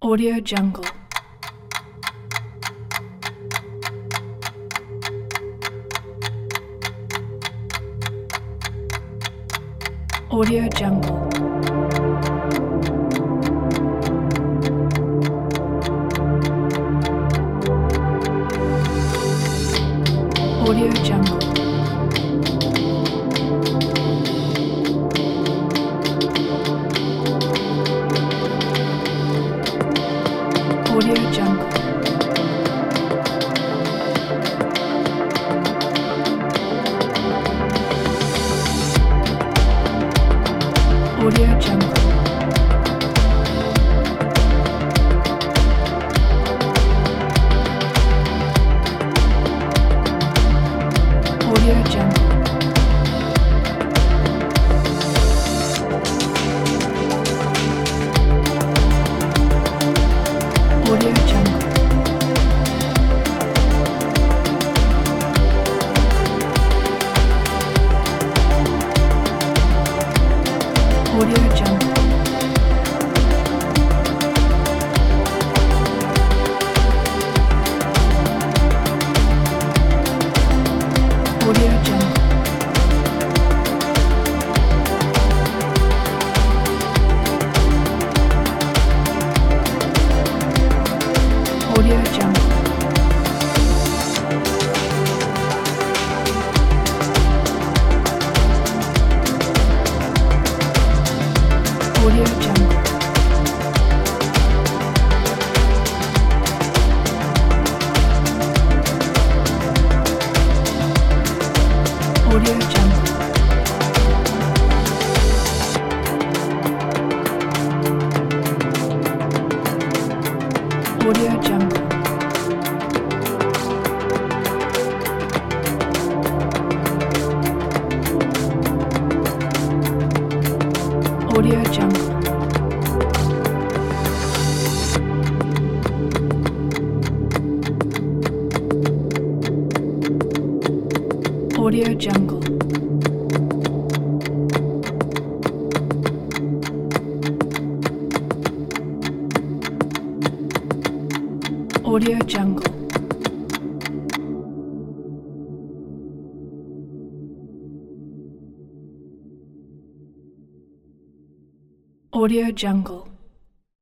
Audio Jungle. Audio Jungle. Audio Jungle. Audio Jungle. Audio Jungle. Audio Jungle. Audio Jungle. Audio Jungle. Audio Jungle. Audio Jungle. Audio Jungle. Audio Jungle. Audio Jungle. Audio Jungle. Audio Jungle. Audio Jungle. Audio Jungle.